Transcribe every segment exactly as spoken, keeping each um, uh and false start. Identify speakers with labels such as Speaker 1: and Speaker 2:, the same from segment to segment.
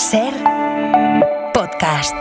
Speaker 1: Ser podcast.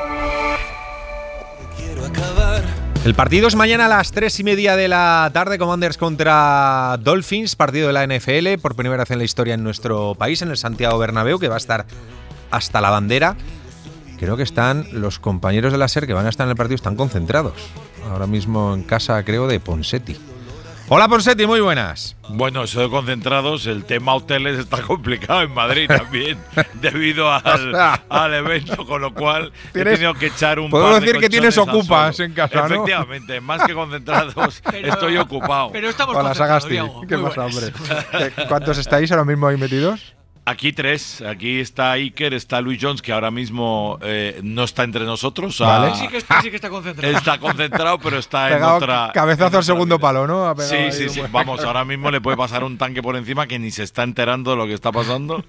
Speaker 2: El partido es mañana a las tres y media de la tarde, Commanders contra Dolphins, partido de la N F L, por primera vez en la historia en nuestro país, en el Santiago Bernabéu, que va a estar hasta la bandera. Creo que están los compañeros de la SER que van a estar en el partido, están concentrados. Ahora mismo en casa, creo, de Ponseti. Hola Ponseti, muy buenas.
Speaker 3: Bueno, eso de concentrados, el tema hoteles está complicado en Madrid también, debido al, al evento, con lo cual he tenido que echar un
Speaker 2: Puedo
Speaker 3: par de
Speaker 2: decir que tienes ocupas en casa, ¿no?
Speaker 3: Efectivamente, más que concentrados, pero, estoy ocupado.
Speaker 4: Pero estamos
Speaker 2: Hola Sagasti,
Speaker 4: Diego.
Speaker 2: ¿qué pasa, hombre? ¿Cuántos estáis ahora mismo ahí metidos?
Speaker 3: Aquí tres, aquí está Iker, está Luis Jones, que ahora mismo eh, no está entre nosotros.
Speaker 2: Vale.
Speaker 3: Ah,
Speaker 4: Sí que, está, sí que está concentrado.
Speaker 3: Está concentrado, pero está
Speaker 2: Pegado
Speaker 3: en otra...
Speaker 2: cabezazo
Speaker 3: en
Speaker 2: al segundo
Speaker 3: vida.
Speaker 2: palo, ¿no? Ha
Speaker 3: Sí,
Speaker 2: pegado
Speaker 3: sí,
Speaker 2: ahí,
Speaker 3: sí.
Speaker 2: bueno.
Speaker 3: Vamos, ahora mismo le puede pasar un tanque por encima que ni se está enterando de lo que está pasando.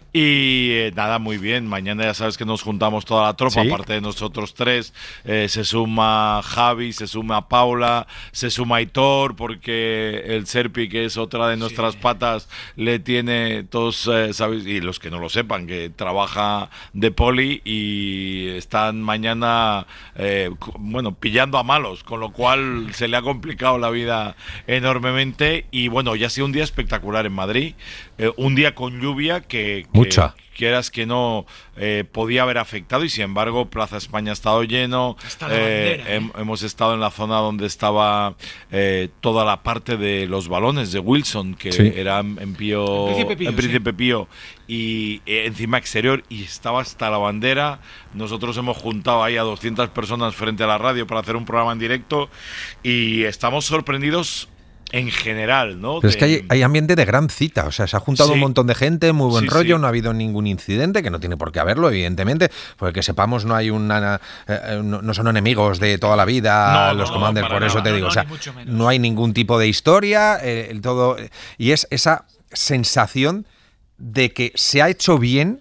Speaker 3: Y eh, nada, muy bien. Mañana ya sabes que nos juntamos toda la tropa,
Speaker 2: ¿Sí?
Speaker 3: aparte de nosotros tres. Eh, se suma Javi, se suma Paula, se suma Aitor, porque el Serpi, que es otra de nuestras
Speaker 4: Sí.
Speaker 3: patas, le tiene todos, eh, ¿sabes? Y los que no lo sepan, que trabaja de poli y están mañana, eh, bueno, pillando a malos, con lo cual se le ha complicado la vida enormemente. Y bueno, ya ha sido un día espectacular en Madrid, eh, un día con lluvia que, que
Speaker 2: Mucha.
Speaker 3: quieras que no, eh, podía haber afectado, y sin embargo Plaza España ha estado lleno.
Speaker 4: Está la
Speaker 3: eh,
Speaker 4: bandera, ¿eh?
Speaker 3: hem- hemos estado en la zona donde estaba eh, toda la parte de los balones de Wilson, que
Speaker 2: Sí.
Speaker 3: era en Pío,
Speaker 4: En Príncipe Pío,
Speaker 3: en Príncipe Pío, y eh, encima exterior, y estaba hasta la bandera. Nosotros hemos juntado ahí a doscientas personas frente a la radio para hacer un programa en directo, y estamos sorprendidos en general, ¿no?
Speaker 2: Pero es
Speaker 3: De-
Speaker 2: que hay, hay ambiente de gran cita, o sea, se ha juntado
Speaker 3: Sí.
Speaker 2: un montón de gente, muy buen
Speaker 3: Sí,
Speaker 2: rollo,
Speaker 3: sí.
Speaker 2: no ha habido ningún incidente, que no tiene por qué haberlo, evidentemente, porque que sepamos no hay una, eh, no, no son enemigos de toda la vida
Speaker 3: No,
Speaker 2: los
Speaker 3: no,
Speaker 2: Commanders,
Speaker 3: para
Speaker 2: por eso
Speaker 3: nada.
Speaker 2: te
Speaker 4: No,
Speaker 2: digo,
Speaker 4: no,
Speaker 2: o sea,
Speaker 4: ni mucho menos.
Speaker 2: no hay ningún tipo de historia, eh, el todo, y es esa sensación de que se ha hecho bien,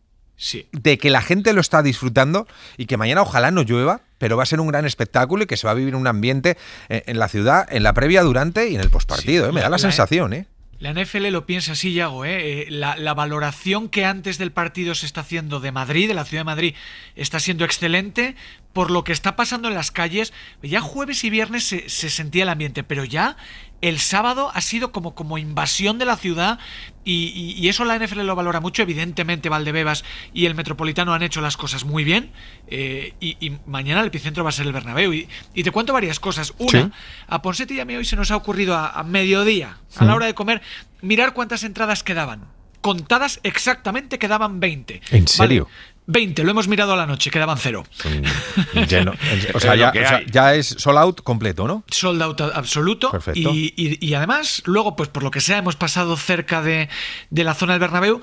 Speaker 4: Sí.
Speaker 2: de que la gente lo está disfrutando y que mañana ojalá no llueva, pero va a ser un gran espectáculo y que se va a vivir un ambiente eh, en la ciudad, en la previa, durante y en el postpartido.
Speaker 4: Sí,
Speaker 2: eh, me da la,
Speaker 4: la- la-
Speaker 2: sensación, ¿eh?
Speaker 4: La N F L lo piensa así, Yago, ¿eh? Eh, La, la valoración que antes del partido se está haciendo de Madrid, de la ciudad de Madrid, está siendo excelente por lo que está pasando en las calles. Ya jueves y viernes se, se sentía el ambiente, pero ya el sábado ha sido como, como invasión de la ciudad, y, y- y eso la N F L lo valora mucho. Evidentemente Valdebebas y el Metropolitano han hecho las cosas muy bien, eh, y, y mañana el epicentro va a ser el Bernabéu. Y, y te cuento varias cosas. Una,
Speaker 2: Sí.
Speaker 4: a Ponseti y a mí hoy se nos ha ocurrido a, a mediodía, a la hora de comer, mirar cuántas entradas quedaban. Contadas exactamente, quedaban veinte.
Speaker 2: ¿En serio?
Speaker 4: Vale, veinte, lo hemos mirado a la noche, quedaban cero.
Speaker 2: Mm, lleno. O sea,
Speaker 3: Es lo
Speaker 2: ya,
Speaker 3: que
Speaker 2: o sea,
Speaker 3: hay.
Speaker 2: ya es sold out completo, ¿no?
Speaker 4: Sold out absoluto.
Speaker 2: Perfecto.
Speaker 4: Y, y- y además, luego, pues por lo que sea, hemos pasado cerca de, de la zona del Bernabéu.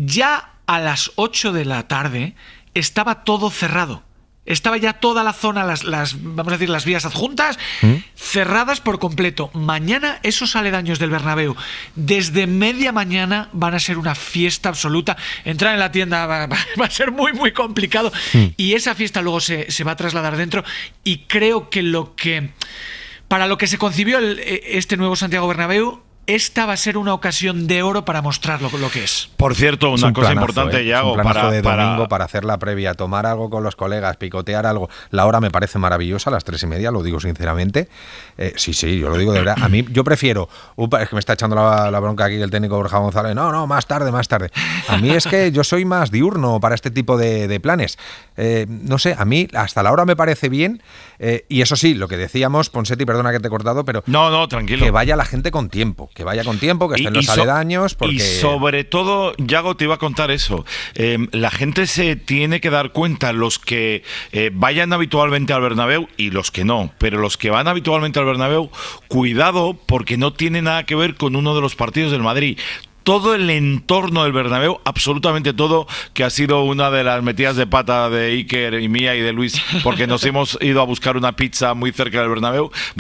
Speaker 4: Ya a las ocho de la tarde estaba todo cerrado. Estaba ya toda la zona, las, las vamos a decir, las vías adjuntas,
Speaker 2: ¿Mm?
Speaker 4: cerradas por completo. Mañana esos aledaños del Bernabéu, desde media mañana, van a ser una fiesta absoluta. Entrar en la tienda va, va- va a ser muy, muy complicado. Y esa fiesta luego se, se va a trasladar dentro. Y creo que lo que... Para lo que se concibió el- este nuevo Santiago Bernabéu, esta va a ser una ocasión de oro para mostrar lo, lo que es.
Speaker 3: Por cierto,
Speaker 2: Es
Speaker 3: una
Speaker 2: un
Speaker 3: cosa
Speaker 2: planazo,
Speaker 3: importante,
Speaker 2: ¿eh? Es
Speaker 3: Yago,
Speaker 2: un planazo
Speaker 3: para,
Speaker 2: de
Speaker 3: para-
Speaker 2: domingo para hacer la previa, tomar algo con los colegas, picotear algo. La hora me parece maravillosa, a las tres y media, lo digo sinceramente. Eh, sí, sí, yo lo digo de verdad. A mí, yo prefiero, upa, es que me está echando la, la bronca aquí el técnico Borja González. No, no, más tarde, más tarde. A mí es que yo soy más diurno para este tipo de, de planes. Eh, no sé, a mí hasta la hora me parece bien. Eh, y eso sí, lo que decíamos, Ponseti, perdona que te he cortado, pero
Speaker 3: No, no, tranquilo.
Speaker 2: que vaya la gente con tiempo, que vaya con tiempo, que estén los
Speaker 3: so-
Speaker 2: aledaños, porque...
Speaker 3: y sobre todo, Yago, te iba a contar eso. Eh, la gente se tiene que dar cuenta, los que eh, vayan habitualmente al Bernabéu y los que no, pero los que van habitualmente al Bernabéu, cuidado, porque no tiene nada que ver con uno de los partidos del Madrid. Todo el entorno del Bernabéu, absolutamente todo, que ha sido una de las metidas de pata de Iker y mía y de Luis, porque nos hemos ido a buscar una pizza muy cerca del Bernabéu. Bueno,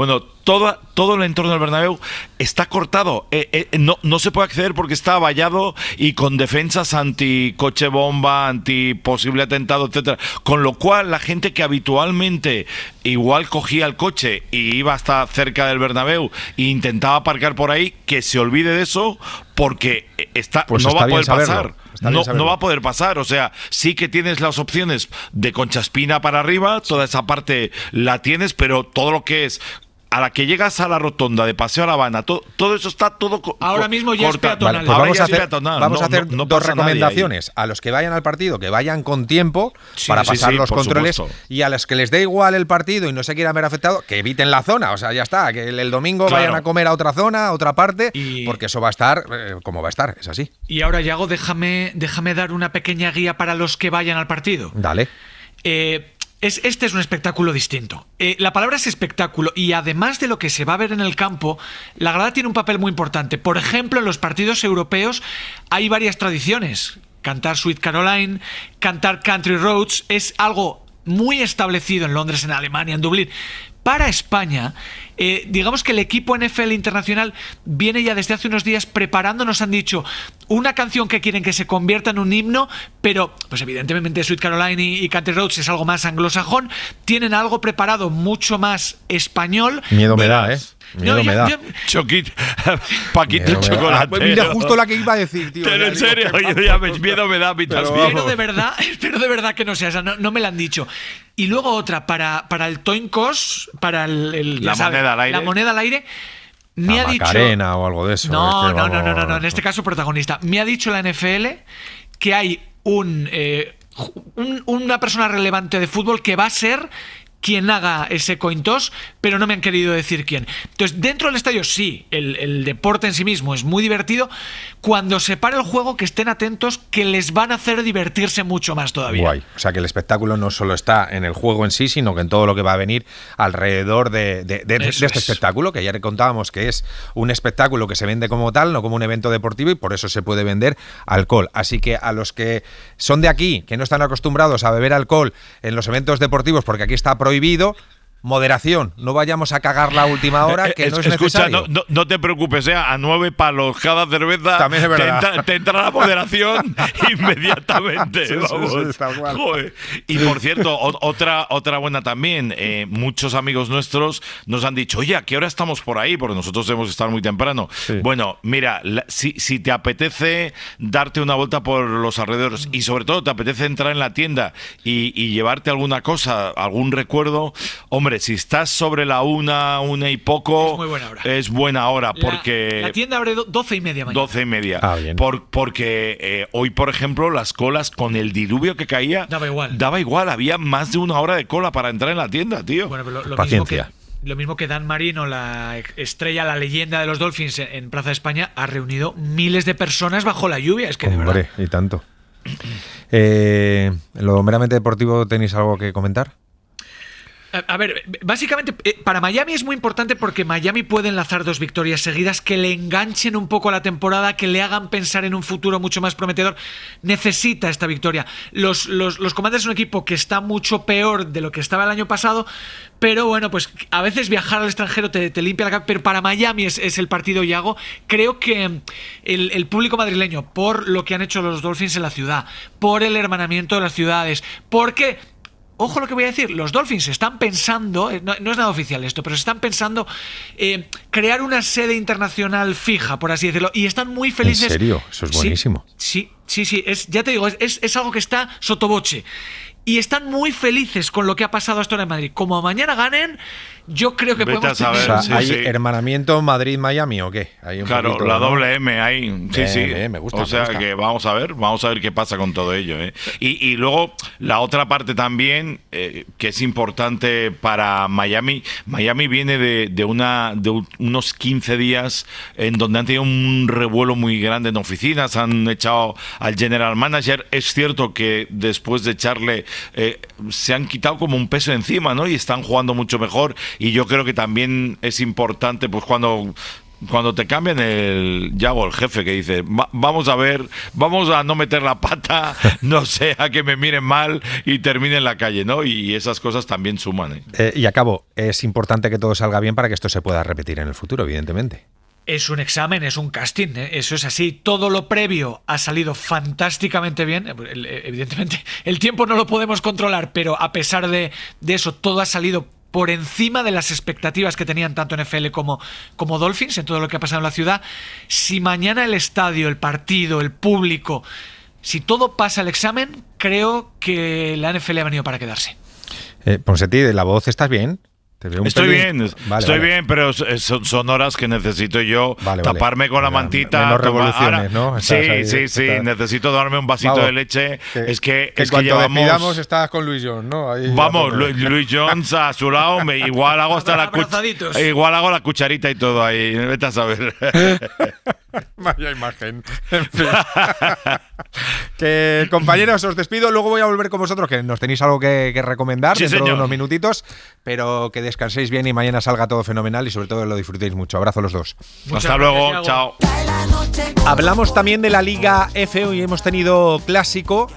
Speaker 3: toda, todo el entorno del Bernabéu está cortado. Eh, eh, no, no se puede acceder porque está vallado y con defensas anti coche bomba, anti posible atentado, etcétera. Con lo cual, la gente que habitualmente igual cogía el coche y iba hasta cerca del Bernabéu e intentaba aparcar por ahí, que se olvide de eso, porque está,
Speaker 2: pues
Speaker 3: no
Speaker 2: está
Speaker 3: va a poder
Speaker 2: bien
Speaker 3: pasar. No, no va a poder pasar, o sea, sí que tienes las opciones de Conchaspina para arriba, toda esa parte la tienes, pero todo lo que es a la que llegas a la rotonda de Paseo a La Habana, todo, todo eso está todo co-
Speaker 4: ahora mismo ya
Speaker 3: corta.
Speaker 4: es peatonal.
Speaker 2: Vale, pues
Speaker 3: Ahora
Speaker 2: vamos
Speaker 3: ya
Speaker 2: a
Speaker 3: es
Speaker 2: hacer,
Speaker 3: peatonal.
Speaker 2: vamos
Speaker 3: No,
Speaker 2: a hacer
Speaker 3: no- no
Speaker 2: dos
Speaker 3: pasa nadie
Speaker 2: recomendaciones. A los que vayan al partido, que vayan con tiempo
Speaker 4: Sí,
Speaker 2: para
Speaker 3: sí,
Speaker 2: pasar
Speaker 3: sí,
Speaker 2: los
Speaker 3: por
Speaker 2: controles,
Speaker 3: supuesto.
Speaker 2: y a los que les dé igual el partido y no se quieran ver afectados, que eviten la zona. O sea, ya está, que el, el domingo
Speaker 3: Claro.
Speaker 2: vayan a comer a otra zona, a otra parte,
Speaker 4: Y-
Speaker 2: porque eso va a estar eh, como va a estar, es así.
Speaker 4: Y ahora, Yago, déjame, déjame dar una pequeña guía para los que vayan al partido.
Speaker 2: Dale.
Speaker 4: Eh, es, este es un espectáculo distinto. Eh, la palabra es espectáculo y además de lo que se va a ver en el campo, la grada tiene un papel muy importante. Por ejemplo, en los partidos europeos hay varias tradiciones. Cantar Sweet Caroline, cantar Country Roads, es algo muy establecido en Londres, en Alemania, en Dublín. Para España, eh, digamos que el equipo N F L Internacional viene ya desde hace unos días preparando, nos han dicho una canción que quieren que se convierta en un himno, pero pues evidentemente Sweet Caroline y, y Country Roads es algo más anglosajón, tienen algo preparado mucho más español.
Speaker 2: Miedo me
Speaker 3: Verás.
Speaker 2: da, ¿eh? Miedo
Speaker 4: No,
Speaker 2: me
Speaker 4: yo-
Speaker 2: da.
Speaker 4: yo-
Speaker 3: Choquito, Paquito
Speaker 2: Miedo me da.
Speaker 3: chocolate.
Speaker 2: Ah, pues mira, justo la que iba a decir, tío.
Speaker 3: Pero
Speaker 2: Ya
Speaker 3: en
Speaker 2: digo,
Speaker 3: serio,
Speaker 2: que
Speaker 3: yo ya
Speaker 2: vamos,
Speaker 3: me, miedo me da a mí
Speaker 2: pero
Speaker 3: también.
Speaker 4: Espero de verdad, espero de verdad que no sea esa, no, no me la han dicho. Y luego otra, para, para el Toincos, para el, el-
Speaker 3: La
Speaker 4: ya sabe,
Speaker 3: moneda al aire.
Speaker 4: La moneda al aire, me
Speaker 2: La
Speaker 4: ha dicho...
Speaker 2: Macarena o algo de eso.
Speaker 4: No,
Speaker 2: es que
Speaker 4: no, no, no, no, no,
Speaker 2: vamos-
Speaker 4: en este caso protagonista. Me ha dicho la N F L que hay un, eh, ju- un- una persona relevante de fútbol que va a ser quien haga ese coin toss, pero no me han querido decir quién. Entonces, dentro del estadio sí, el, el deporte en sí mismo es muy divertido. Cuando se pare el juego, que estén atentos, que les van a hacer divertirse mucho más todavía.
Speaker 2: Guay. O sea que el espectáculo no solo está en el juego en sí, sino que en todo lo que va a venir alrededor de, de- de- de
Speaker 4: Eso
Speaker 2: este
Speaker 4: es.
Speaker 2: espectáculo, que ya le contábamos que es un espectáculo que se vende como tal, no como un evento deportivo, y por eso se puede vender alcohol. Así que a los que son de aquí, que no están acostumbrados a beber alcohol en los eventos deportivos, porque aquí está prohibido, moderación, no vayamos a cagar la última hora, que
Speaker 3: Eh,
Speaker 2: no es
Speaker 3: Escucha,
Speaker 2: necesario.
Speaker 3: no, no, no te preocupes, eh, a nueve palos cada cerveza
Speaker 2: También es
Speaker 3: te,
Speaker 2: verdad.
Speaker 3: entra, te entra la moderación inmediatamente.
Speaker 2: Sí, sí,
Speaker 3: vamos.
Speaker 2: sí, tal cual.
Speaker 3: Joder. Y por cierto, o- otra, otra buena también, eh, muchos amigos nuestros nos han dicho, oye, ¿a qué hora estamos por ahí? Porque nosotros debemos estar muy temprano.
Speaker 2: Sí.
Speaker 3: Bueno, mira, la- si, si te apetece darte una vuelta por los alrededores y sobre todo te apetece entrar en la tienda y, y llevarte alguna cosa, algún recuerdo, hombre, si estás sobre la una, una y poco,
Speaker 4: Es muy buena hora.
Speaker 3: es buena hora,
Speaker 4: La-
Speaker 3: porque...
Speaker 4: La, tienda abre do- doce y media mañana.
Speaker 3: Doce y media.
Speaker 2: Ah, bien.
Speaker 3: Por, porque eh, hoy, por ejemplo, las colas con el diluvio que caía.
Speaker 4: Daba igual.
Speaker 3: Daba igual. Había más de una hora de cola para entrar en la tienda, tío.
Speaker 4: Bueno, pero lo, lo mismo
Speaker 2: Paciencia.
Speaker 4: que, lo mismo que Dan Marino, la estrella, la leyenda de los Dolphins en, en Plaza de España, ha reunido miles de personas bajo la lluvia. Es que de
Speaker 2: Hombre,
Speaker 4: verdad.
Speaker 2: y tanto. Eh, ¿Lo meramente deportivo tenéis algo que comentar?
Speaker 4: A, a ver, básicamente, eh, para Miami es muy importante porque Miami puede enlazar dos victorias seguidas que le enganchen un poco a la temporada, que le hagan pensar en un futuro mucho más prometedor. Necesita esta victoria. Los, los, los Commanders es un equipo que está mucho peor de lo que estaba el año pasado, pero bueno, pues a veces viajar al extranjero te, te limpia la cabeza. Pero para Miami es, es el partido Yago. Creo que el, el público madrileño, por lo que han hecho los Dolphins en la ciudad, por el hermanamiento de las ciudades, porque... Ojo lo que voy a decir, los Dolphins están pensando, no, no es nada oficial esto, pero están pensando eh, crear una sede internacional fija, por así decirlo, y están muy felices.
Speaker 2: ¿En serio? Eso es
Speaker 4: Sí,
Speaker 2: buenísimo.
Speaker 4: Sí, sí, sí, es, ya te digo, es, es, es algo que está sotoboche. Y están muy felices con lo que ha pasado hasta ahora en Madrid. Como mañana ganen, yo creo que
Speaker 3: Vete
Speaker 4: podemos
Speaker 3: a saber,
Speaker 2: O sea,
Speaker 3: sí,
Speaker 2: ¿hay
Speaker 3: sí.
Speaker 2: hermanamiento Madrid-Miami o qué? Hay un
Speaker 3: Claro,
Speaker 2: poquito,
Speaker 3: la
Speaker 2: ¿no?
Speaker 3: doble M ahí. Sí,
Speaker 2: Bien,
Speaker 3: sí.
Speaker 2: bien, me gusta,
Speaker 3: O sea
Speaker 2: me gusta.
Speaker 3: que vamos a ver, vamos a ver qué pasa con todo ello. ¿eh? Y, y luego la otra parte también, eh, que es importante para Miami. Miami viene de, de, una, de un- unos quince días en donde han tenido un revuelo muy grande en oficinas, han echado al general manager. Es cierto que después de echarle, eh, se han quitado como un peso encima, ¿no? Y están jugando mucho mejor. Y yo creo que también es importante, pues cuando cuando te cambian el Yago, el jefe, que dice, Va, vamos a ver, vamos a no meter la pata, no sea que me miren mal y termine en la calle, ¿no? Y esas cosas también suman, ¿eh?
Speaker 2: Eh, y acabo, es importante que todo salga bien para que esto se pueda repetir en el futuro, evidentemente.
Speaker 4: Es un examen, es un casting, ¿eh? Eso es así. Todo lo previo ha salido fantásticamente bien. Evidentemente, el tiempo no lo podemos controlar, pero a pesar de, de eso, todo ha salido por encima de las expectativas que tenían tanto N F L como, como Dolphins en todo lo que ha pasado en la ciudad. Si mañana el estadio, el partido, el público, si todo pasa el examen, creo que la N F L ha venido para quedarse.
Speaker 2: Eh, Ponseti, de la voz, ¿estás bien? Te veo un
Speaker 3: estoy
Speaker 2: pelín...
Speaker 3: bien,
Speaker 2: vale,
Speaker 3: estoy
Speaker 2: vale.
Speaker 3: bien, pero son, son horas que necesito yo
Speaker 2: vale,
Speaker 3: taparme
Speaker 2: vale.
Speaker 3: con la
Speaker 2: Venga,
Speaker 3: mantita.
Speaker 2: menos
Speaker 3: tomar,
Speaker 2: revoluciones, ¿no?
Speaker 3: Sí,
Speaker 2: ahí,
Speaker 3: sí, sí,
Speaker 2: estás...
Speaker 3: necesito darme un vasito
Speaker 2: vamos,
Speaker 3: de leche.
Speaker 2: Que,
Speaker 3: es que,
Speaker 2: que
Speaker 3: es
Speaker 2: cuando
Speaker 3: que llevamos...
Speaker 2: despidamos estás con Luis Jones, ¿no? Ahí
Speaker 3: Vamos, Lu, Luis Jones a su lado, me, igual hago hasta la cuch- igual hago la cucharita y todo ahí, vete a saber.
Speaker 2: Vaya imagen. En fin. Que, compañeros, os despido. Luego voy a volver con vosotros, que nos tenéis algo que, que recomendar
Speaker 3: Sí,
Speaker 2: dentro
Speaker 3: señor.
Speaker 2: de unos minutitos. Pero que descanséis bien y mañana salga todo fenomenal y sobre todo lo disfrutéis mucho. Abrazo a los dos.
Speaker 4: Muchas
Speaker 3: Hasta
Speaker 4: gracias,
Speaker 3: luego,
Speaker 4: Iago.
Speaker 3: chao.
Speaker 2: Hablamos también de la Liga F y hemos tenido clásico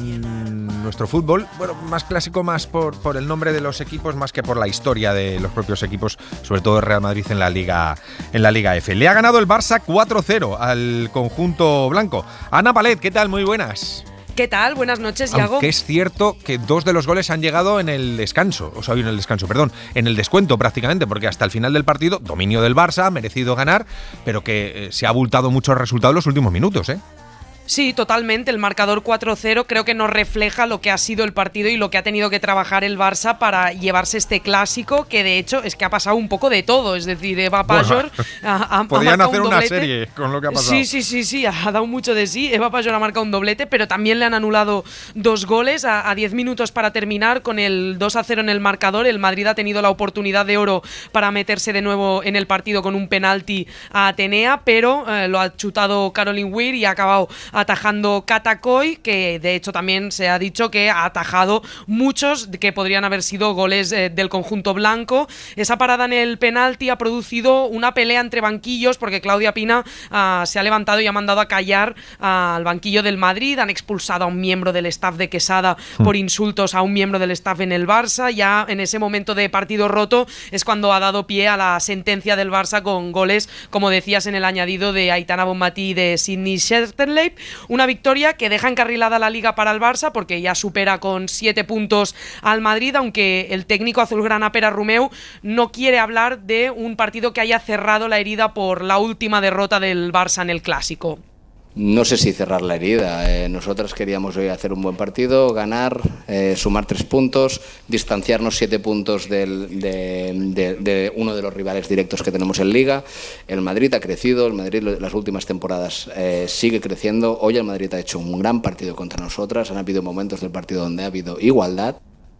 Speaker 2: en nuestro fútbol. Bueno, más clásico más por, por el nombre de los equipos más que por la historia de los propios equipos, sobre todo el Real Madrid en la Liga, en la Liga F. Le ha ganado el Barça cuatro cero al conjunto blanco. Ana Palet, ¿qué tal? Muy buenas.
Speaker 5: ¿Qué tal? Buenas noches, Iago.
Speaker 2: Aunque es cierto que dos de los goles han llegado en el descanso, o sea, en el descanso, perdón, en el descuento prácticamente, porque hasta el final del partido, dominio del Barça, merecido ganar, pero que eh, se ha abultado mucho el resultado en los últimos minutos, ¿eh?
Speaker 5: Sí, totalmente. El marcador cuatro cero creo que nos refleja lo que ha sido el partido y lo que ha tenido que trabajar el Barça para llevarse este clásico, que de hecho es que ha pasado un poco de todo. Es decir, Eva Pajor
Speaker 2: bueno,
Speaker 5: ha, ha,
Speaker 2: podrían
Speaker 5: ha
Speaker 2: hacer
Speaker 5: un
Speaker 2: una
Speaker 5: doblete.
Speaker 2: serie con lo que ha pasado.
Speaker 5: Sí, sí, sí, sí, ha dado mucho de sí. Eva Pajor ha marcado un doblete, pero también le han anulado dos goles a, a diez minutos para terminar con el dos a cero en el marcador. El Madrid ha tenido la oportunidad de oro para meterse de nuevo en el partido con un penalti a Atenea, pero eh, lo ha chutado Caroline Weir y ha acabado atajando Catacoy, que de hecho también se ha dicho que ha atajado muchos que podrían haber sido goles eh, del conjunto blanco. Esa parada en el penalti ha producido una pelea entre banquillos, porque Claudia Pina uh, se ha levantado y ha mandado a callar uh, al banquillo del Madrid. Han expulsado a un miembro del staff de Quesada por insultos a un miembro del staff en el Barça. Ya en ese momento de partido roto es cuando ha dado pie a la sentencia del Barça con goles, como decías, en el añadido de Aitana Bonmatí y de Sydney Shetterleib. Una victoria que deja encarrilada la Liga para el Barça, porque ya supera con siete puntos al Madrid, aunque el técnico azulgrana Pere Romeu no quiere hablar de un partido que haya cerrado la herida por la última derrota del Barça en el Clásico.
Speaker 6: No sé si cerrar la herida. Eh, nosotras queríamos hoy hacer un buen partido, ganar, eh, sumar tres puntos, distanciarnos siete puntos del, de, de, de uno de los rivales directos que tenemos en Liga. El Madrid ha crecido, el Madrid las últimas temporadas eh, sigue creciendo. Hoy el Madrid ha hecho un gran partido contra nosotras. Han habido momentos del partido donde ha habido igualdad.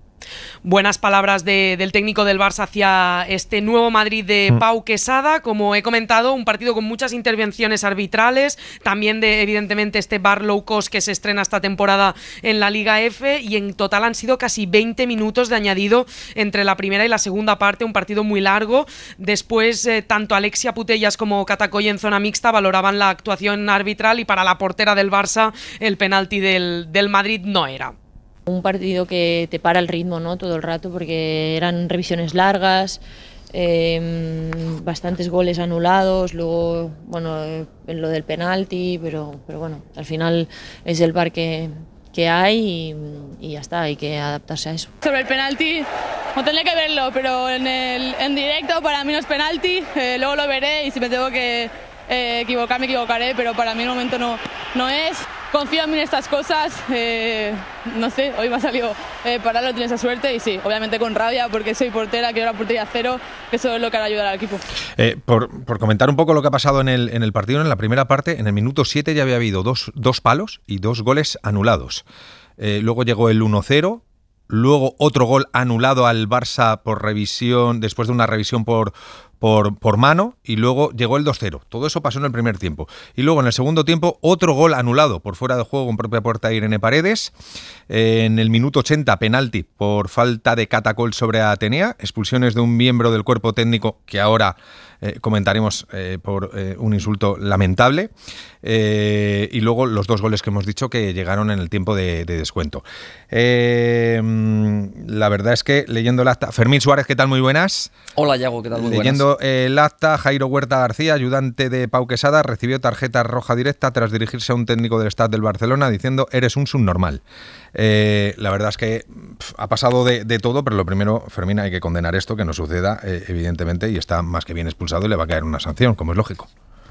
Speaker 5: Buenas palabras de, del técnico del Barça hacia este nuevo Madrid de Pau Quesada. Como he comentado, un partido con muchas intervenciones arbitrales, también de evidentemente este bar low cost que se estrena esta temporada en la Liga F, y en total han sido casi veinte minutos de añadido entre la primera y la segunda parte, un partido muy largo. Después eh, tanto Alexia Putellas como Catacoy en zona mixta valoraban la actuación arbitral, y para la portera del Barça el penalti del, del Madrid no era.
Speaker 7: Un partido que te para el ritmo, ¿no? Todo el rato, porque eran revisiones largas, eh, bastantes goles anulados, luego, bueno, eh, lo del penalti, pero, pero bueno, al final es el V A R que, que hay y, y ya está, hay que adaptarse a eso.
Speaker 8: Sobre el penalti, no tendré que verlo, pero en, el, en directo para mí no es penalti, eh, luego lo veré y si me tengo que eh, equivocar me equivocaré, pero para mí en el momento no, no es. Confío en mí en estas cosas, eh, no sé, hoy me ha salido eh, pararlo, tiene esa suerte y sí, obviamente con rabia porque soy portera, quiero la portería cero, que eso es lo que hará ayudar al equipo.
Speaker 2: Eh, por, por comentar un poco lo que ha pasado en el, en el partido, en la primera parte, en el minuto siete ya había habido dos, dos palos y dos goles anulados. Eh, luego llegó el uno cero. Luego otro gol anulado al Barça por revisión, después de una revisión por, por, por mano, y luego llegó el dos cero. Todo eso pasó en el primer tiempo. Y luego en el segundo tiempo otro gol anulado por fuera de juego en propia puerta de Irene Paredes. Eh, en el minuto ochenta penalti por falta de Catacol sobre Atenea. Expulsiones de un miembro del cuerpo técnico que ahora eh, comentaremos eh, por eh, un insulto lamentable. Eh, y luego los dos goles que hemos dicho que llegaron en el tiempo de, de descuento. Eh, la verdad es que leyendo el acta... Fermín Suárez, ¿qué tal? Muy buenas.
Speaker 9: Hola, Yago, ¿qué tal? Muy
Speaker 2: leyendo
Speaker 9: buenas.
Speaker 2: el acta, Jairo Huerta García, ayudante de Pau Quesada, recibió tarjeta roja directa tras dirigirse a un técnico del Stade del Barcelona diciendo eres un subnormal. Eh, la verdad es que pff, ha pasado de, de todo, pero lo primero, Fermín, hay que condenar esto, que no suceda, eh, evidentemente, y está más que bien expulsado y le va a caer una sanción, como es lógico.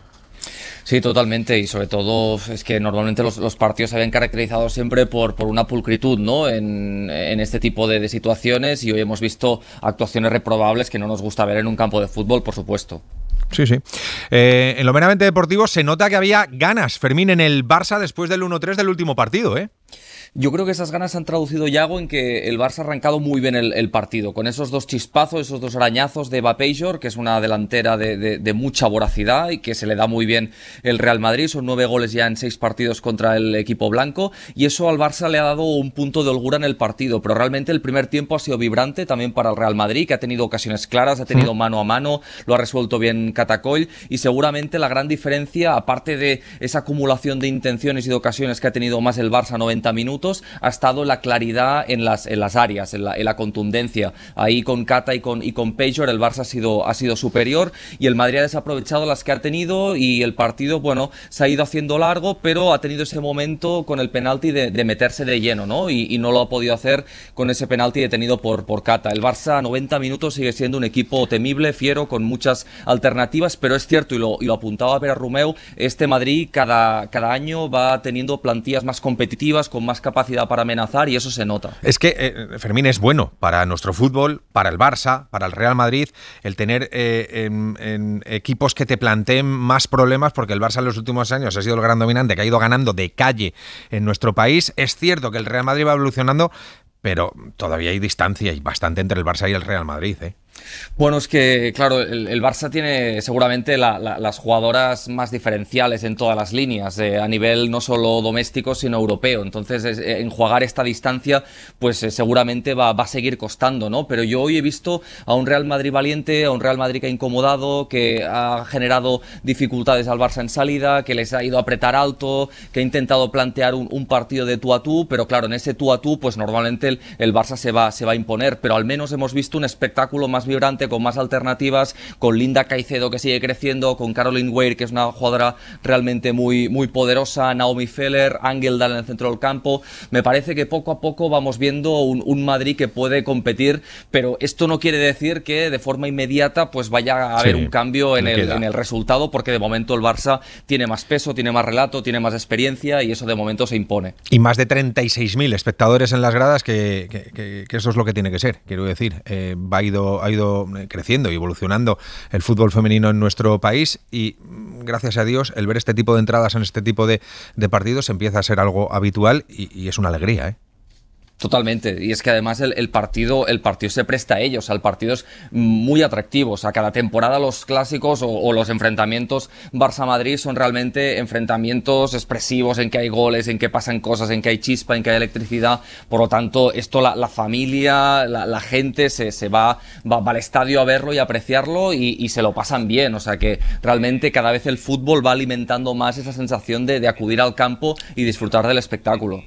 Speaker 9: Sí, totalmente, y sobre todo es que normalmente los, los partidos se habían caracterizado siempre por, por una pulcritud, ¿no? En, en este tipo de, de situaciones, y hoy hemos visto actuaciones reprobables que no nos gusta ver en un campo de fútbol, por supuesto.
Speaker 2: Sí, sí. Eh, en lo meramente deportivo se nota que había ganas, Fermín, en el Barça después del uno tres del último partido, ¿eh?
Speaker 9: Yo creo que esas ganas se han traducido, Yago, en que el Barça ha arrancado muy bien el, el partido, con esos dos chispazos, esos dos arañazos de Eva Pejor, que es una delantera de, de, de mucha voracidad y que se le da muy bien el Real Madrid. Son nueve goles ya en seis partidos contra el equipo blanco, y eso al Barça le ha dado un punto de holgura en el partido, pero realmente el primer tiempo ha sido vibrante también para el Real Madrid, que ha tenido ocasiones claras, ha tenido mano a mano, lo ha resuelto bien Catacoll, y seguramente la gran diferencia, aparte de esa acumulación de intenciones y de ocasiones que ha tenido más el Barça noventa minutos, ha estado la claridad en las, en las áreas, en la, en la contundencia. Ahí con Cata y con, y con Pejor el Barça ha sido, ha sido superior, y el Madrid ha desaprovechado las que ha tenido, y el partido, bueno, se ha ido haciendo largo, pero ha tenido ese momento con el penalti de, de meterse de lleno, ¿no? Y, y no lo ha podido hacer con ese penalti detenido por, por Cata. El Barça a noventa minutos sigue siendo un equipo temible, fiero, con muchas alternativas, pero es cierto, y lo, y lo apuntaba Pere Romeu, este Madrid cada, cada año va teniendo plantillas más competitivas, con más capacidad para amenazar, y eso se nota.
Speaker 2: Es que, eh, Fermín, es bueno para nuestro fútbol, para el Barça, para el Real Madrid, el tener eh, en, en equipos que te planteen más problemas, porque el Barça en los últimos años ha sido el gran dominante, que ha ido ganando de calle en nuestro país. Es cierto que el Real Madrid va evolucionando, pero todavía hay distancia, y bastante, entre el Barça y el Real Madrid, ¿eh?
Speaker 9: Bueno, es que, claro, el, el Barça tiene seguramente la, la, las jugadoras más diferenciales en todas las líneas, eh, a nivel no solo doméstico, sino europeo. Entonces, es, enjuagar esta distancia, pues eh, seguramente va, va a seguir costando, ¿no? Pero yo hoy he visto a un Real Madrid valiente, a un Real Madrid que ha incomodado, que ha generado dificultades al Barça en salida, que les ha ido a apretar alto, que ha intentado plantear un, un partido de tú a tú, pero claro, en ese tú a tú, pues normalmente el, el Barça se va, se va a imponer, pero al menos hemos visto un espectáculo más vibrante, con más alternativas, con Linda Caicedo, que sigue creciendo, con Caroline Weir, que es una jugadora realmente muy, muy poderosa, Naomi Feller, Angeldal en el centro del campo. Me parece que poco a poco vamos viendo un, un Madrid que puede competir, pero esto no quiere decir que de forma inmediata pues vaya a haber sí, un cambio en el, en el resultado, porque de momento el Barça tiene más peso, tiene más relato, tiene más experiencia, y eso de momento se impone.
Speaker 2: Y más de treinta y seis mil espectadores en las gradas, que, que, que, que eso es lo que tiene que ser, quiero decir. Eh, ha ido, ha ido creciendo y evolucionando el fútbol femenino en nuestro país, y gracias a Dios el ver este tipo de entradas en este tipo de, de partidos empieza a ser algo habitual, y, y es una alegría, ¿eh?
Speaker 9: Totalmente, y es que además el, el partido el partido se presta a ello, o sea, el partido es muy atractivo, o sea, cada temporada los clásicos o, o los enfrentamientos Barça-Madrid son realmente enfrentamientos expresivos, en que hay goles, en que pasan cosas, en que hay chispa, en que hay electricidad. Por lo tanto, esto la, la familia, la, la gente se, se va, va, va al estadio a verlo y a apreciarlo, y, y se lo pasan bien, o sea que realmente cada vez el fútbol va alimentando más esa sensación de, de acudir al campo y disfrutar del espectáculo.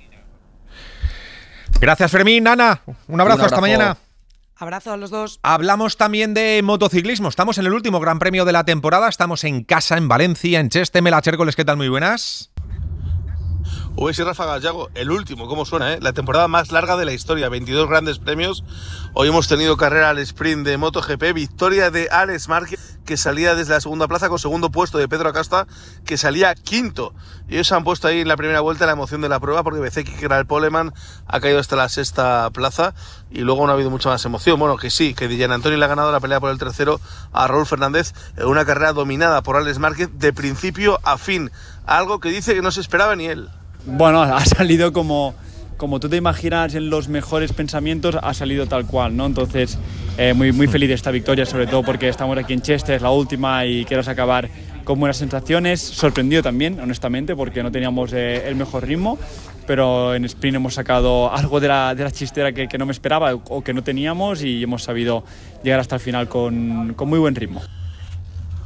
Speaker 2: Gracias, Fermín. Ana, un abrazo, un abrazo. Hasta mañana.
Speaker 5: Abrazo a los dos.
Speaker 2: Hablamos también de motociclismo. Estamos en el último Gran Premio de la temporada. Estamos en casa, en Valencia, en Cheste. Mela Chércoles, ¿qué tal? Muy buenas.
Speaker 10: Uy, sí, Rafa Gallago, el último, ¿cómo suena, eh? La temporada más larga de la historia, veintidós grandes premios. Hoy hemos tenido carrera al sprint de MotoGP, victoria de Alex Márquez, que salía desde la segunda plaza, con segundo puesto de Pedro Acosta, que salía quinto. Y ellos han puesto ahí en la primera vuelta la emoción de la prueba, porque Bezeki, que era el poleman, ha caído hasta la sexta plaza, y luego no ha habido mucha más emoción. Bueno, que sí, que Gian Antonio le ha ganado la pelea por el tercero a Raúl Fernández en una carrera dominada por Alex Márquez de principio a fin, algo que dice que no se esperaba ni él.
Speaker 11: Bueno, ha salido como, como tú te imaginas, en los mejores pensamientos, ha salido tal cual, ¿no? Entonces, eh, muy, muy feliz de esta victoria, sobre todo porque estamos aquí en Cheste, es la última y quieres acabar con buenas sensaciones. Sorprendido también, honestamente, porque no teníamos eh, el mejor ritmo, pero en sprint hemos sacado algo de la, de la chistera que, que no me esperaba o que no teníamos, y hemos sabido llegar hasta el final con, con muy buen ritmo.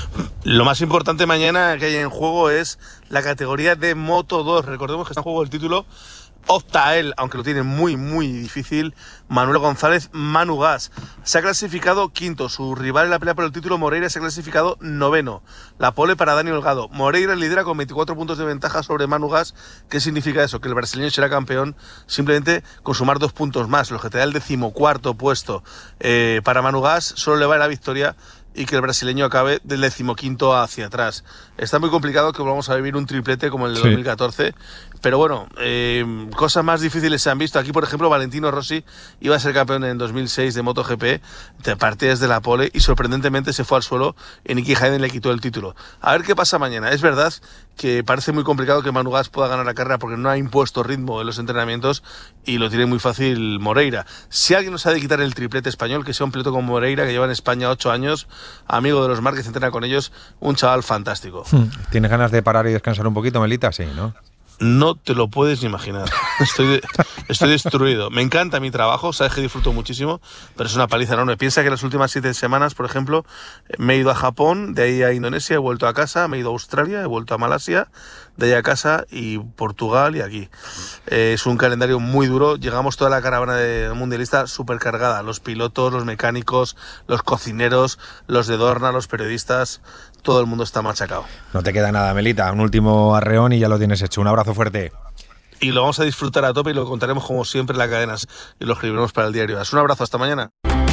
Speaker 10: Lo más importante mañana que hay en juego es la categoría de Moto dos. Recordemos que está en juego el título. Opta a él, aunque lo tiene muy muy difícil, Manuel González Manu Gas. Se ha clasificado quinto, su rival en la pelea por el título, Moreira, se ha clasificado noveno. La pole para Dani Holgado. Moreira lidera con veinticuatro puntos de ventaja sobre Manu Gas. ¿Qué significa eso? Que el brasileño será campeón simplemente con sumar dos puntos más, lo que te da el decimocuarto puesto. Eh, para Manu Gas solo le va la victoria y que el brasileño acabe del decimoquinto hacia atrás. Está muy complicado que volvamos a vivir un triplete como el de sí. dos mil catorce, pero bueno, eh, cosas más difíciles se han visto. Aquí, por ejemplo, Valentino Rossi iba a ser campeón en dos mil seis de MotoGP, te partía desde la pole y sorprendentemente se fue al suelo y Nicky Hayden le quitó el título. A ver qué pasa mañana. Es verdad que parece muy complicado que Manu Gas pueda ganar la carrera porque no ha impuesto ritmo en los entrenamientos y lo tiene muy fácil Moreira. Si alguien nos ha de quitar el triplete español, que sea un piloto como Moreira, que lleva en España ocho años, amigo de los Márquez, entrena con ellos, un chaval fantástico.
Speaker 2: ¿Tienes ganas de parar y descansar un poquito, Melita? Sí, ¿no?
Speaker 10: No te lo puedes ni imaginar. Estoy, de, estoy destruido. Me encanta mi trabajo, sabes que disfruto muchísimo, pero es una paliza enorme. Piensa que las últimas siete semanas, por ejemplo, me he ido a Japón, de ahí a Indonesia, he vuelto a casa, me he ido a Australia, he vuelto a Malasia, de ahí a casa y Portugal y aquí. Eh, es un calendario muy duro. Llegamos toda la caravana de mundialista súper cargada. Los pilotos, los mecánicos, los cocineros, los de Dorna, los periodistas. Todo el mundo está machacado.
Speaker 2: No te queda nada, Melita. Un último arreón y ya lo tienes hecho. Un abrazo fuerte.
Speaker 10: Y lo vamos a disfrutar a tope y lo contaremos como siempre en las cadenas y lo escribiremos para el diario. Un abrazo, hasta mañana.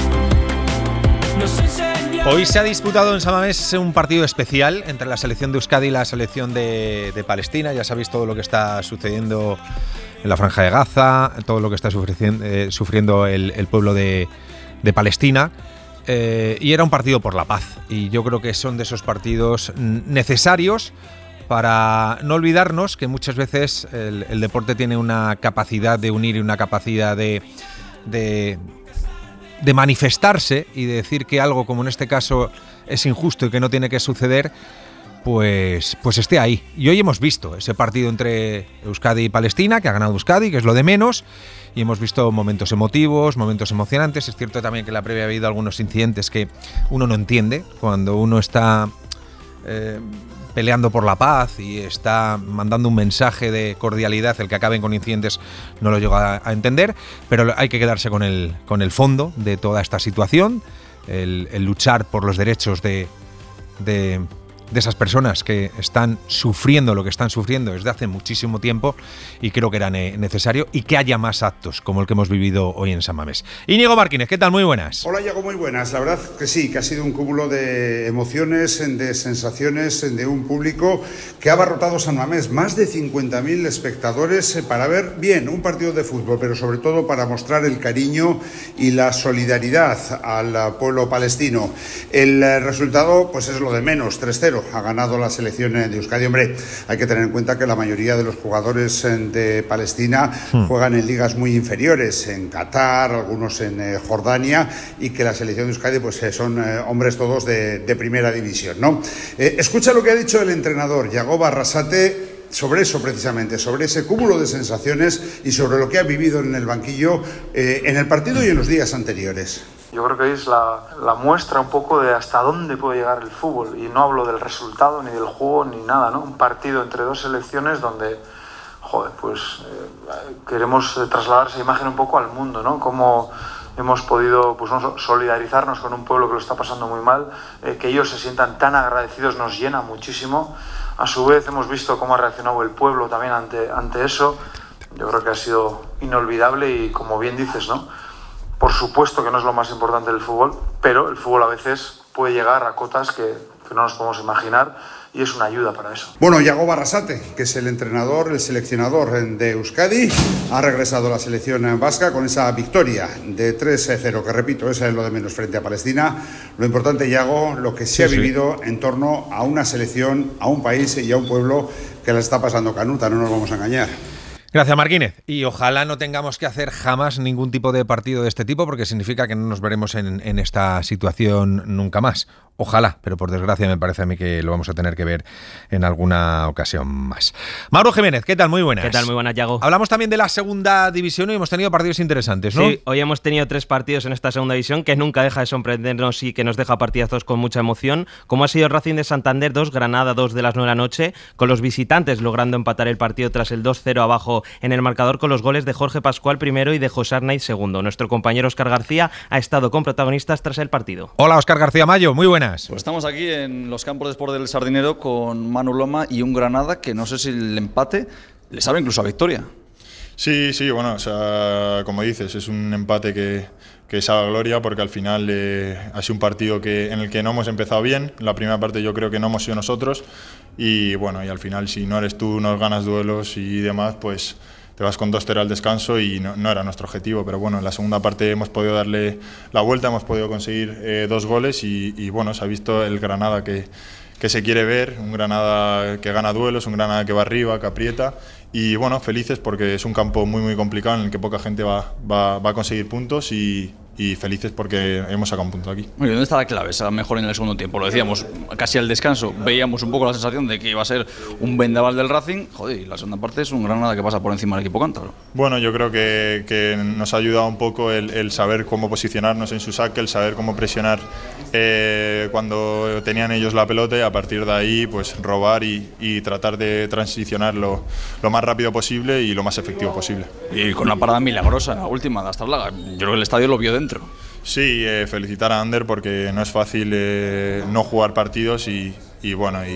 Speaker 2: Hoy se ha disputado en San Mamés un partido especial entre la selección de Euskadi y la selección de, de Palestina. Ya sabéis todo lo que está sucediendo en la Franja de Gaza, todo lo que está sufriendo, eh, sufriendo el, el pueblo de, de Palestina. Eh, y era un partido por la paz. Y yo creo que son de esos partidos necesarios para no olvidarnos que muchas veces el, el deporte tiene una capacidad de unir y una capacidad de... de de manifestarse y de decir que algo como en este caso es injusto y que no tiene que suceder, pues, pues esté ahí. Y hoy hemos visto ese partido entre Euskadi y Palestina, que ha ganado Euskadi, que es lo de menos, y hemos visto momentos emotivos, momentos emocionantes. Es cierto también que en la previa ha habido algunos incidentes que uno no entiende cuando uno está eh, peleando por la paz y está mandando un mensaje de cordialidad. El que acaben con incidentes no lo llego a, a entender, pero hay que quedarse con el, con el fondo de toda esta situación, el, el luchar por los derechos de, de, de esas personas que están sufriendo lo que están sufriendo desde hace muchísimo tiempo, y creo que era ne- necesario y que haya más actos como el que hemos vivido hoy en San Mamés. Íñigo Martínez, ¿qué tal? Muy buenas.
Speaker 12: Hola, Iago, muy buenas. La verdad que sí, que ha sido un cúmulo de emociones, de sensaciones, de un público que ha abarrotado San Mamés. Más de cincuenta mil espectadores para ver bien un partido de fútbol, pero sobre todo para mostrar el cariño y la solidaridad al pueblo palestino. El resultado pues es lo de menos, tres cero. Ha ganado la selección de Euskadi. Hombre, hay que tener en cuenta que la mayoría de los jugadores de Palestina hmm. juegan en ligas muy inferiores, en Qatar, algunos en eh, Jordania, y que la selección de Euskadi pues eh, son eh, hombres todos de, de primera división, ¿no? Eh, escucha lo que ha dicho el entrenador, Yagoba Arrasate, sobre eso precisamente, sobre ese cúmulo de sensaciones y sobre lo que ha vivido en el banquillo eh, en el partido y en los días anteriores.
Speaker 13: Yo creo que es la, la muestra un poco de hasta dónde puede llegar el fútbol, y no hablo del resultado, ni del juego, ni nada, ¿no? Un partido entre dos selecciones donde, joder, pues eh, queremos trasladar esa imagen un poco al mundo, ¿no? Cómo hemos podido, pues, ¿no? solidarizarnos con un pueblo que lo está pasando muy mal, eh, que ellos se sientan tan agradecidos nos llena muchísimo. A su vez hemos visto cómo ha reaccionado el pueblo también ante, ante eso. Yo creo que ha sido inolvidable y, como bien dices, ¿no? Por supuesto que no es lo más importante del fútbol, pero el fútbol a veces puede llegar a cotas que, que no nos podemos imaginar, y es una ayuda para eso.
Speaker 12: Bueno, Yagoba Arrasate, que es el entrenador, el seleccionador de Euskadi, ha regresado a la selección vasca con esa victoria de tres cero, que repito, esa es lo de menos frente a Palestina. Lo importante, Yago, lo que se sí, ha vivido sí. en torno a una selección, a un país y a un pueblo que la está pasando canuta, no nos vamos a engañar.
Speaker 2: Gracias, Marquínez. Y ojalá no tengamos que hacer jamás ningún tipo de partido de este tipo, porque significa que no nos veremos en, en esta situación nunca más. Ojalá, pero por desgracia me parece a mí que lo vamos a tener que ver en alguna ocasión más. Mauro Jiménez, ¿qué tal? Muy buenas.
Speaker 14: ¿Qué tal? Muy buenas, Yago.
Speaker 2: Hablamos también de la segunda división y hemos tenido partidos interesantes, ¿no?
Speaker 14: Sí, hoy hemos tenido tres partidos en esta segunda división que nunca deja de sorprendernos y que nos deja partidazos con mucha emoción, como ha sido Racing de Santander dos, Granada dos de las nueve de la noche, con los visitantes logrando empatar el partido tras el dos cero abajo en el marcador con los goles de Jorge Pascual primero y de José Arnaiz segundo. Nuestro compañero Óscar García ha estado con protagonistas tras el partido.
Speaker 2: Hola, Óscar García Mayo, muy buenas.
Speaker 15: Pues estamos aquí en los campos de Sport del Sardinero con Manu Loma y un Granada que no sé si el empate le sabe incluso a victoria.
Speaker 16: Sí, sí, bueno, o sea, como dices, es un empate que, que sabe a gloria porque al final eh, ha sido un partido que, en el que no hemos empezado bien. La primera parte yo creo que no hemos sido nosotros y bueno, y al final si no eres tú, no ganas duelos y demás, pues te vas con dos cero al descanso y no, no era nuestro objetivo, pero bueno, en la segunda parte hemos podido darle la vuelta, hemos podido conseguir eh, dos goles y, y bueno, se ha visto el Granada que, que se quiere ver, un Granada que gana duelos, un Granada que va arriba, que aprieta y bueno, felices porque es un campo muy muy complicado en el que poca gente va, va, va a conseguir puntos y, y felices porque hemos sacado un punto aquí.
Speaker 15: Muy bien, ¿dónde está la clave? Esa mejor en el segundo tiempo, lo decíamos, casi al descanso veíamos un poco la sensación de que iba a ser un vendaval del Racing, joder, y la segunda parte es un Granada que pasa por encima del equipo cántabro.
Speaker 16: Bueno, yo creo que, que nos ha ayudado un poco el, el saber cómo posicionarnos en su saque, el saber cómo presionar eh, cuando tenían ellos la pelota y a partir de ahí pues robar y, y tratar de transicionar lo, lo más rápido posible y lo más efectivo posible.
Speaker 15: Y con una parada milagrosa, la última de Astablaga, yo creo que el estadio lo vio dentro.
Speaker 16: Sí, eh, felicitar a Ander porque no es fácil eh, no jugar partidos y, y bueno, y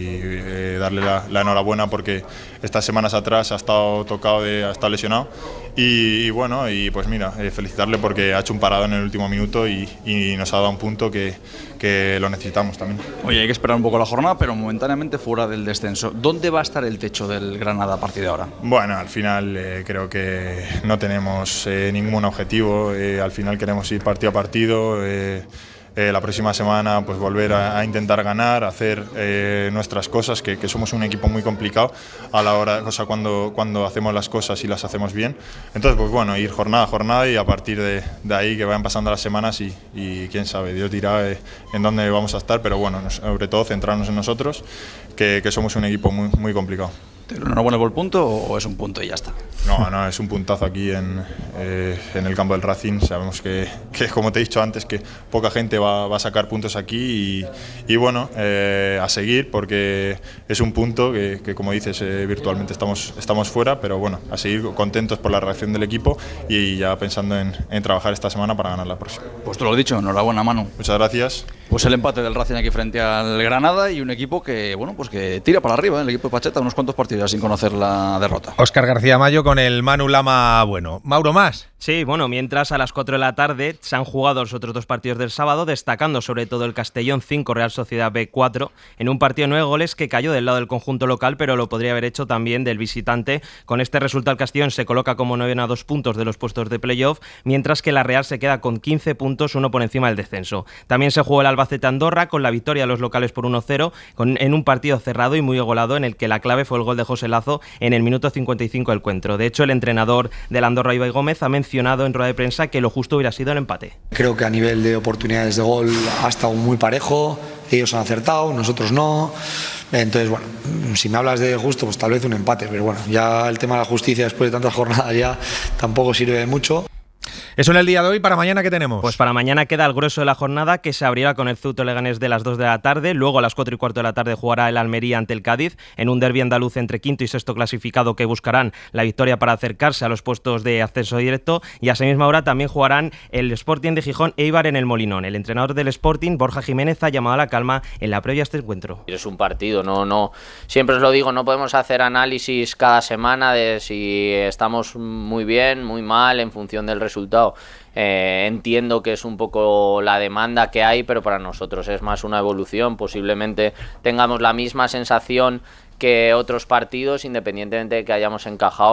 Speaker 16: eh, darle la, la enhorabuena porque estas semanas atrás ha estado tocado, de, ha estado lesionado y, y bueno, y pues mira, eh, felicitarle porque ha hecho un parado en el último minuto y, y nos ha dado un punto que, que lo necesitamos también.
Speaker 15: Oye, hay que esperar un poco la jornada, pero momentáneamente fuera del descenso. ¿Dónde va a estar el techo del Granada a partir de ahora?
Speaker 16: Bueno, al final eh, creo que no tenemos eh, ningún objetivo, eh, al final queremos ir partido a partido. Eh, Eh, la próxima semana pues volver a, a intentar ganar, hacer eh, nuestras cosas, que, que somos un equipo muy complicado a la hora, o sea, cuando, cuando hacemos las cosas y las hacemos bien. Entonces, pues bueno, ir jornada a jornada y a partir de, de ahí que vayan pasando las semanas y, y quién sabe, Dios dirá eh, en dónde vamos a estar, pero bueno, nos, sobre todo centrarnos en nosotros, que, que somos un equipo muy, muy complicado.
Speaker 15: ¿Enhorabuena por el punto o es un punto y ya está?
Speaker 16: No, no, es un puntazo aquí en, eh, en el campo del Racing. Sabemos que, que, como te he dicho antes, que poca gente va, va a sacar puntos aquí y, y bueno, eh, a seguir porque es un punto que, que como dices, eh, virtualmente estamos, estamos fuera, pero bueno, a seguir contentos por la reacción del equipo y ya pensando en, en trabajar esta semana para ganar la próxima.
Speaker 15: Pues tú lo has dicho, enhorabuena, Manu.
Speaker 16: Muchas gracias.
Speaker 15: Pues el empate del Racing aquí frente al Granada y un equipo que, bueno, pues que tira para arriba, ¿eh? El equipo de Pacheta, unos cuantos partidos ya sin conocer la derrota.
Speaker 2: Óscar García Mayo con el Manu Lama bueno. Mauro, más.
Speaker 14: Sí, bueno, mientras a las cuatro de la tarde se han jugado los otros dos partidos del sábado, destacando sobre todo el Castellón cinco, Real Sociedad B cuatro, en un partido de nueve goles que cayó del lado del conjunto local, pero lo podría haber hecho también del visitante. Con este resultado el Castellón se coloca como nueve a dos puntos de los puestos de playoff, mientras que la Real se queda con quince puntos, uno por encima del descenso. También se jugó el Albacete-Andorra con la victoria de los locales por uno cero, con, en un partido cerrado y muy igualado en el que la clave fue el gol de José Lazo en el minuto cincuenta y cinco del encuentro. De hecho, el entrenador del Andorra, Ibai Gómez, ha mencionado en rueda de prensa que lo justo hubiera sido el empate.
Speaker 17: Creo que a nivel de oportunidades de gol ha estado muy parejo, ellos han acertado, nosotros no. Entonces, bueno, si me hablas de justo, pues tal vez un empate, pero bueno, ya el tema de la justicia después de tantas jornadas ya tampoco sirve de mucho.
Speaker 2: Eso en el día de hoy. ¿Para mañana qué tenemos?
Speaker 14: Pues para mañana queda el grueso de la jornada, que se abrirá con el Ceuta Leganés de las dos de la tarde. Luego a las cuatro y cuarto de la tarde jugará el Almería ante el Cádiz en un derbi andaluz entre quinto y sexto clasificado que buscarán la victoria para acercarse a los puestos de acceso directo. Y a esa misma hora también jugarán el Sporting de Gijón e Eibar en el Molinón. El entrenador del Sporting, Borja Jiménez, ha llamado a la calma en la previa a este encuentro.
Speaker 18: Es un partido, no, no, siempre os lo digo, no podemos hacer análisis cada semana de si estamos muy bien, muy mal en función del resultado. Eh, entiendo que es un poco la demanda que hay, pero para nosotros es más una evolución. Posiblemente tengamos la misma sensación que otros partidos, independientemente de que hayamos encajado o no.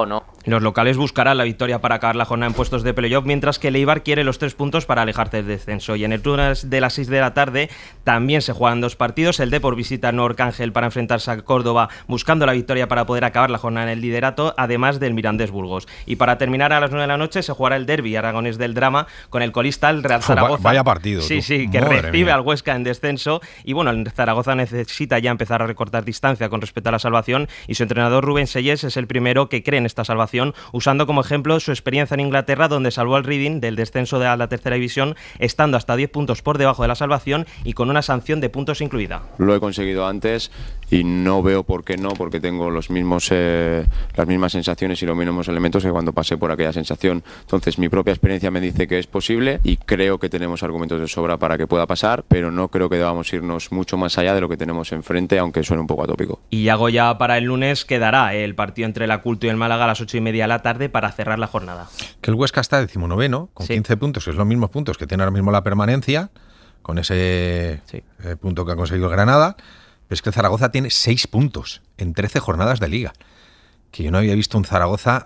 Speaker 14: Los locales buscarán la victoria para acabar la jornada en puestos de playoff, mientras que el Eibar quiere los tres puntos para alejarse del descenso. Y en el turno de las seis de la tarde también se juegan dos partidos. El Depor visita a Nuevo Arcángel para enfrentarse a Córdoba, buscando la victoria para poder acabar la jornada en el liderato, además del Mirandés Burgos. Y para terminar, a las nueve de la noche se jugará el derbi aragonés del drama con el colista el Real Zaragoza.
Speaker 2: Vaya partido.
Speaker 14: Sí,
Speaker 2: tú.
Speaker 14: sí, que
Speaker 2: Madre
Speaker 14: recibe
Speaker 2: mía.
Speaker 14: al Huesca en descenso. Y bueno, el Zaragoza necesita ya empezar a recortar distancia con respecto a la salvación, y su entrenador Rubén Sellés es el primero que cree en esta salvación, usando como ejemplo su experiencia en Inglaterra, donde salvó al Reading del descenso de la tercera división, estando hasta diez puntos por debajo de la salvación y con una sanción de puntos incluida.
Speaker 19: Lo he conseguido antes y no veo por qué no, porque tengo los mismos, eh, las mismas sensaciones y los mismos elementos que cuando pasé por aquella sensación. Entonces mi propia experiencia me dice que es posible y creo que tenemos argumentos de sobra para que pueda pasar, pero no creo que debamos irnos mucho más allá de lo que tenemos enfrente, aunque suene un poco atópico.
Speaker 14: Y Yago, ya para el lunes quedará el partido entre la Culto y el Málaga a las ocho y media de la tarde para cerrar la jornada.
Speaker 2: Que el Huesca está decimonoveno, con
Speaker 14: Sí.
Speaker 2: quince puntos, que es los mismos puntos que tiene ahora mismo la permanencia, con ese
Speaker 14: Sí.
Speaker 2: eh, punto que ha conseguido el Granada. Pero es que el Zaragoza tiene seis puntos en trece jornadas de liga. Que yo no había visto un Zaragoza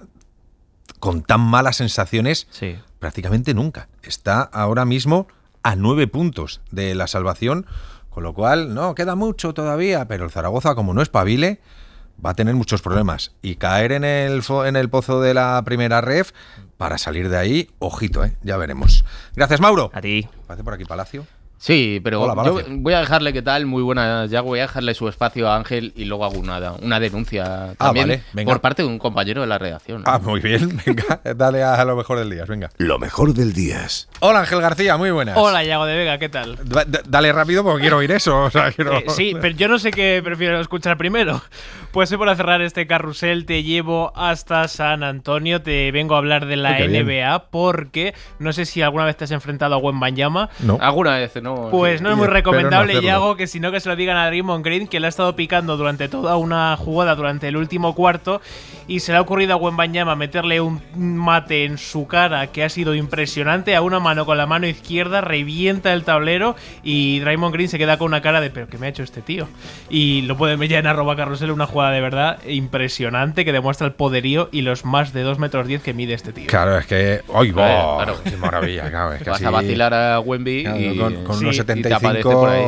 Speaker 2: con tan malas sensaciones
Speaker 14: Sí.
Speaker 2: prácticamente nunca. Está ahora mismo a nueve puntos de la salvación, con lo cual no queda mucho todavía, pero el Zaragoza, como no espabile, va a tener muchos problemas. Y caer en el, fo- en el pozo de la primera ref, para salir de ahí, ojito, ¿eh? Ya veremos. Gracias, Mauro.
Speaker 14: A ti.
Speaker 2: Pase por aquí, Palacio.
Speaker 20: Sí, pero
Speaker 2: Hola,
Speaker 20: yo
Speaker 2: Palacio.
Speaker 20: voy a dejarle, ¿qué tal? Muy buena, ya voy a dejarle su espacio a Ángel y luego hago una, una denuncia
Speaker 2: Ah,
Speaker 20: también
Speaker 2: vale, venga.
Speaker 20: por parte de un compañero de la redacción.
Speaker 2: Ah, muy bien, venga, dale a lo mejor del día, venga.
Speaker 21: Lo mejor del día.
Speaker 2: Hola, Ángel García, muy buenas.
Speaker 22: Hola, Yago de Vega, ¿qué tal?
Speaker 2: Da- da- dale rápido porque quiero oír eso. O sea, quiero...
Speaker 22: Eh, sí, pero yo no sé qué prefiero escuchar primero. Pues hoy, para cerrar este carrusel, te llevo hasta San Antonio. Te vengo a hablar de la
Speaker 20: Uy, qué bien.
Speaker 22: N B A porque no sé si alguna vez te has enfrentado a Wembanyama.
Speaker 2: No.
Speaker 20: Alguna vez, ¿no?
Speaker 22: Pues no es muy
Speaker 20: Espero no
Speaker 22: recomendable,
Speaker 20: hacerlo.
Speaker 22: Yago, que sino que se lo digan a Draymond Green, que le ha estado picando durante toda una jugada durante el último cuarto, y se le ha ocurrido a Wembanyama meterle un mate en su cara que ha sido impresionante. A una mano con la mano izquierda revienta el tablero y Draymond Green se queda con una cara de ¿pero qué me ha hecho este tío? Y lo pueden ver ya en arroba carrusel, una jugada de verdad impresionante que demuestra el poderío y los más de dos metros diez que mide este tío.
Speaker 2: Claro, es que... ¡Ay,
Speaker 20: A ver,
Speaker 2: va!
Speaker 20: claro.
Speaker 2: ¡Qué maravilla! Claro, es que
Speaker 20: Vas
Speaker 2: así-
Speaker 20: a vacilar a Wemby
Speaker 2: Claro,
Speaker 20: y
Speaker 2: con, con
Speaker 20: sí,
Speaker 2: unos
Speaker 20: y te
Speaker 2: setenta y
Speaker 20: aparece
Speaker 2: cinco...
Speaker 20: por ahí.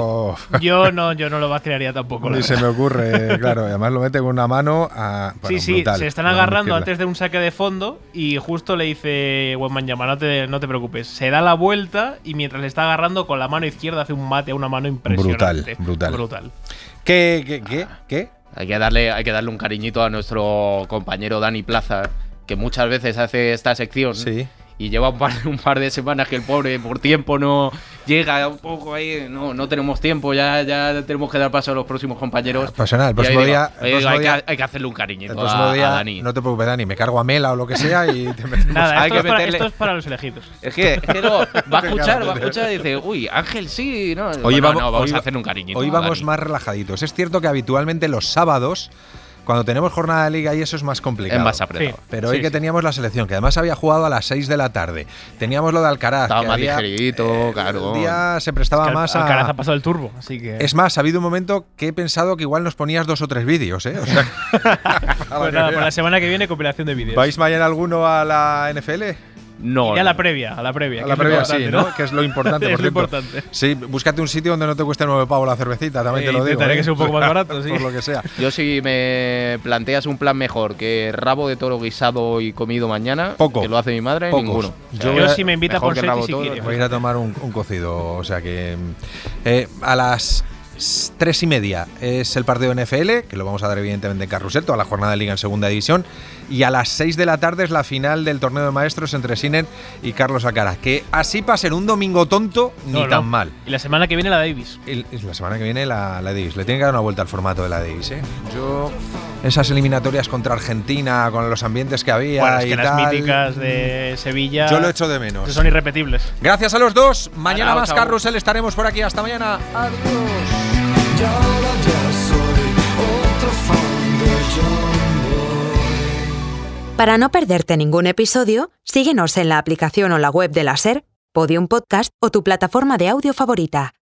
Speaker 22: Yo no, yo no lo vacilaría tampoco. la
Speaker 2: Ni se
Speaker 22: verdad.
Speaker 2: me ocurre, claro. y Además lo mete con una mano a...
Speaker 22: Sí,
Speaker 2: bueno,
Speaker 22: sí,
Speaker 2: brutal,
Speaker 22: se están
Speaker 2: con la mano
Speaker 22: agarrando
Speaker 2: izquierda.
Speaker 22: antes de un saque de fondo y justo le dice Wembanyama, no te, no te preocupes. Se da la vuelta y mientras le está agarrando con la mano izquierda hace un mate a una mano impresionante.
Speaker 2: Brutal, brutal.
Speaker 22: Brutal.
Speaker 2: ¿Qué, qué, qué? ¿Qué?
Speaker 20: Hay que darle, hay que darle un cariñito a nuestro compañero Dani Plaza, que muchas veces hace esta sección.
Speaker 2: Sí.
Speaker 20: Y lleva un par, un par de semanas que el pobre por tiempo no llega un poco ahí, no, no tenemos tiempo, ya, ya tenemos que dar paso a los próximos compañeros.
Speaker 2: Pasa nada, el
Speaker 20: Y ahí
Speaker 2: próximo
Speaker 20: digo,
Speaker 2: día- el
Speaker 20: ahí digo,
Speaker 2: próximo
Speaker 20: hay,
Speaker 2: día-
Speaker 20: que, hay que hacerle un cariñito
Speaker 2: El próximo
Speaker 20: a,
Speaker 2: día,
Speaker 20: a Dani.
Speaker 2: no te preocupes, Dani, me cargo a Mela o lo que sea y te metemos.
Speaker 22: Nada,
Speaker 20: Hay
Speaker 22: esto,
Speaker 20: que
Speaker 22: es para,
Speaker 20: meterle-
Speaker 22: esto es para los elegidos.
Speaker 20: Es que, es que luego va a
Speaker 2: Qué
Speaker 20: escuchar,
Speaker 2: cara
Speaker 20: va a
Speaker 2: de-
Speaker 20: escuchar y dice, uy, Ángel sí, no.
Speaker 2: Hoy
Speaker 20: Bueno,
Speaker 2: vamos,
Speaker 20: no, vamos
Speaker 2: hoy-
Speaker 20: a hacerle un cariñito.
Speaker 2: Hoy
Speaker 20: a
Speaker 2: vamos
Speaker 20: Dani.
Speaker 2: más relajaditos. Es cierto que habitualmente los sábados, cuando tenemos jornada de liga y eso es más complicado.
Speaker 20: Es más apretado.
Speaker 22: Sí.
Speaker 2: Pero hoy
Speaker 22: Sí,
Speaker 2: que
Speaker 22: sí.
Speaker 2: teníamos la selección, que además había jugado a las seis de la tarde, teníamos lo de Alcaraz.
Speaker 20: Estaba
Speaker 2: que
Speaker 20: más
Speaker 2: había-
Speaker 20: ligerito, claro.
Speaker 2: El día se prestaba
Speaker 22: Que Al-
Speaker 2: más a...
Speaker 22: Alcaraz ha pasado el turbo, así que...
Speaker 2: Es más, ha habido un momento que he pensado que igual nos ponías dos o tres vídeos, ¿eh? O sea,
Speaker 22: Pues nada, por la semana que viene compilación de vídeos.
Speaker 2: ¿vais mañana alguno a la N F L?
Speaker 20: No.
Speaker 22: Y a la
Speaker 20: no.
Speaker 22: previa, a la previa.
Speaker 2: A
Speaker 22: que
Speaker 2: la
Speaker 22: es lo
Speaker 2: previa
Speaker 22: importante,
Speaker 2: sí, ¿no? Que es lo importante, por
Speaker 22: Es lo
Speaker 2: cierto.
Speaker 22: importante.
Speaker 2: Sí, búscate un sitio donde no te cueste nueve pavos la cervecita, también
Speaker 22: Eh,
Speaker 2: te lo digo.
Speaker 22: intentaré
Speaker 2: ¿eh?
Speaker 22: que sea un poco más barato, sí.
Speaker 2: Por lo que sea.
Speaker 20: Yo si me planteas un plan mejor que rabo de toro guisado y comido mañana,
Speaker 2: Poco.
Speaker 20: que lo hace mi madre,
Speaker 2: Pocos.
Speaker 20: ninguno.
Speaker 2: Yo
Speaker 22: Yo
Speaker 2: voy a-
Speaker 22: si me invita
Speaker 20: mejor
Speaker 22: por
Speaker 20: que
Speaker 22: Seti
Speaker 20: rabo
Speaker 22: si
Speaker 20: todo,
Speaker 22: quiere.
Speaker 2: Voy a ir a tomar un, un cocido, o sea que eh, a las s- tres y media es el partido de N F L, que lo vamos a dar evidentemente en Carrusel, toda la jornada de liga en segunda división, y a las seis de la tarde es la final del torneo de maestros entre Sinen y Carlos Alcaraz, que así para ser un domingo tonto, ni
Speaker 22: No, no.
Speaker 2: tan mal.
Speaker 22: Y la semana que viene la Davis.
Speaker 2: El- es la semana que viene la, la Davis. Le tiene que dar una vuelta al formato de la Davis, ¿eh? Yo, esas eliminatorias contra Argentina, con los ambientes que había
Speaker 22: Bueno, es
Speaker 2: y
Speaker 22: que las
Speaker 2: tal,
Speaker 22: míticas de Sevilla.
Speaker 2: yo lo echo de menos.
Speaker 22: Son irrepetibles.
Speaker 2: Gracias a los dos. Mañana
Speaker 22: Chao,
Speaker 2: más
Speaker 22: chao.
Speaker 2: Carrusel, estaremos por aquí. Hasta mañana.
Speaker 1: Para no perderte ningún episodio, síguenos en la aplicación o la web de la SER, Podium Podcast o tu plataforma de audio favorita.